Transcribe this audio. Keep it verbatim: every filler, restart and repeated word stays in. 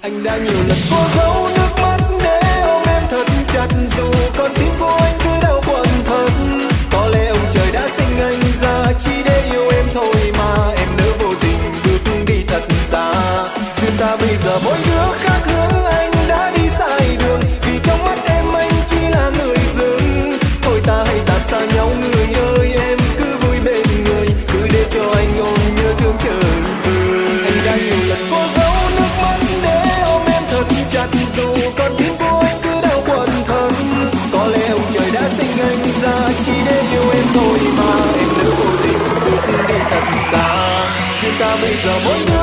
Anh đã nhiều lần cố giấu nước mắt để ôm em thật chặt, dù con tim của anh cứ đau buồn thật. Có lẽ ông trời đã sinh anh ra chỉ để yêu em thôi mà em nỡ vô tình bước đi thật xa. Duyên ta bây giờ mỗi đứa khác hướng, anh đã đi sai đường vì trong mắt em anh chỉ là người dưng. Thôi ta hãy tạt xa nhau người ơi, em cứ vui bên người, cứ để cho anh ôm nhớ thương chờ đợi. Anh đã nhiều lần cố giấu nước mắt để ôm em thật chặt, dù con tim của anh cứ đau buồn thật. Có lẽ ông trời đã sinh anh ra chỉ để yêu em thôi mà em nỡ vô tình bước đi thật xa. Duyên ta bây giờ mỗi đứa